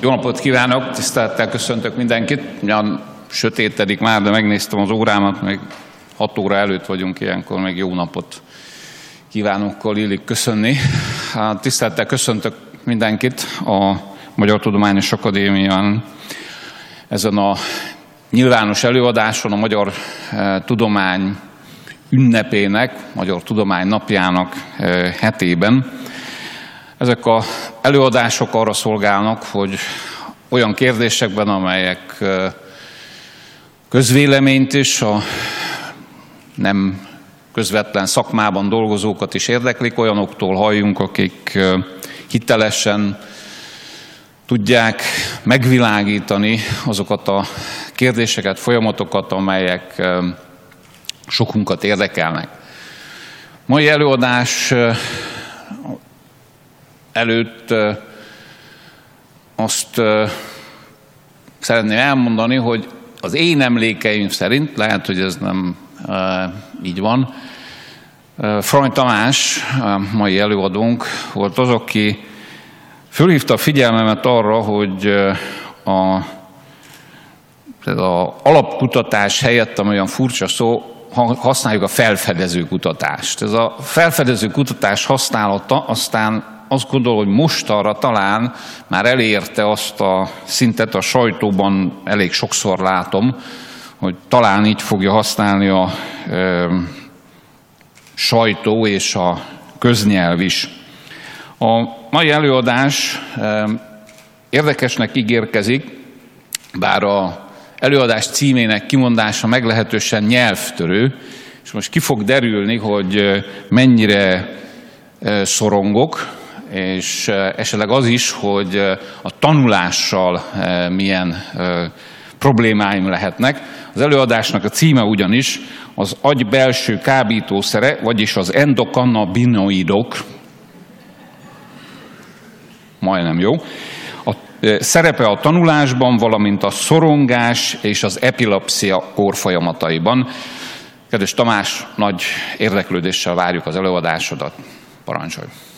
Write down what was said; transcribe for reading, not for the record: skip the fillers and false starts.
Jó napot kívánok, tisztelettel köszöntök mindenkit. Ugyan sötétedik már, de megnéztem az órámat, meg 6 óra előtt vagyunk ilyenkor, meg jó napot kívánókkal illik köszönni. Tisztelettel köszöntök mindenkit a Magyar Tudományos Akadémián ezen a nyilvános előadáson, a Magyar Tudomány ünnepének, Magyar Tudomány napjának hetében. Ezek az előadások arra szolgálnak, hogy olyan kérdésekben, amelyek közvéleményt is, a nem közvetlen szakmában dolgozókat is érdeklik, olyanoktól halljunk, akik hitelesen tudják megvilágítani azokat a kérdéseket, folyamatokat, amelyek sokunkat érdekelnek. Mai előadás előtt azt szeretném elmondani, hogy az én emlékeim szerint, lehet, hogy ez nem így van, Frany Tamás, a mai előadónk volt az, aki fölhívta a figyelmemet arra, hogy az alapkutatás helyett, ami olyan furcsa szó, használjuk a felfedező kutatást. Ez a felfedező kutatás használata aztán azt gondolom, hogy mostanra talán már elérte azt a szintet, a sajtóban elég sokszor látom, hogy talán így fogja használni a sajtó és a köznyelv is. A mai előadás érdekesnek ígérkezik, bár az előadás címének kimondása meglehetősen nyelvtörő, és most ki fog derülni, hogy mennyire szorongok, és esetleg az is, hogy a tanulással milyen problémáim lehetnek. Az előadásnak a címe ugyanis az agy belső kábítószere, vagyis az endokannabinoidok, majdnem jó, a szerepe a tanulásban, valamint a szorongás és az epilepszia kórfolyamataiban. Kedves Tamás, nagy érdeklődéssel várjuk az előadásodat. Parancsolj!